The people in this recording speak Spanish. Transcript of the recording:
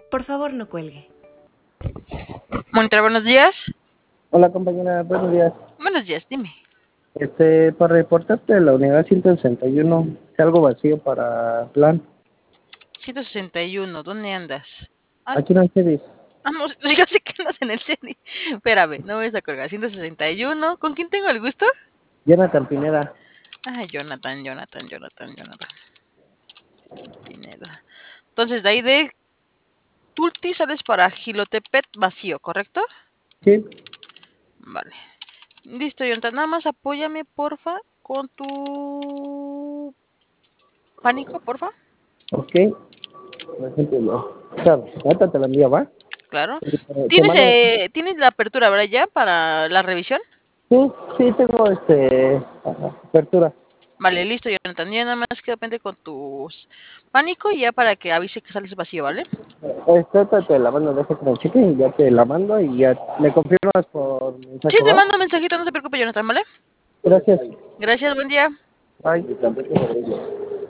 Por favor, no cuelgue. Monitor, buenos días. Hola compañera, buenos días. Buenos días, dime. Para reportarte de la unidad 161, es algo vacío para plan. 161, ¿dónde andas? Ah, Aquí no hay series. vamos, yo sé que andas en el CENI. Espérame, no me vas a colgar. 161, ¿con quién tengo el gusto? Jonathan Pineda. Ay, Jonathan. Pineda. Entonces, de ahí de Tulti sales para Gilotepet vacío, ¿correcto? Sí, Vale. Listo, Jonathan. Nada más apóyame, porfa, con tu pánico, porfa. ok. Por ejemplo, claro, ahorita te la envío, ¿va? Claro. Te ¿Tienes, mando. ¿tienes la apertura, verdad, ya para la revisión? Sí, sí, tengo apertura. Vale, listo, Jonathan. Ya nada más quedo pendiente con tus pánico y ya para que avise que sales vacío, ¿vale? Ahorita te la mando, deja que me cheque y ya te la mando y ya me confirmas por Sí, mensaje, te ¿va? mando un mensajito, no se preocupe, Jonathan, ¿vale? Gracias. Gracias, buen día. Bye.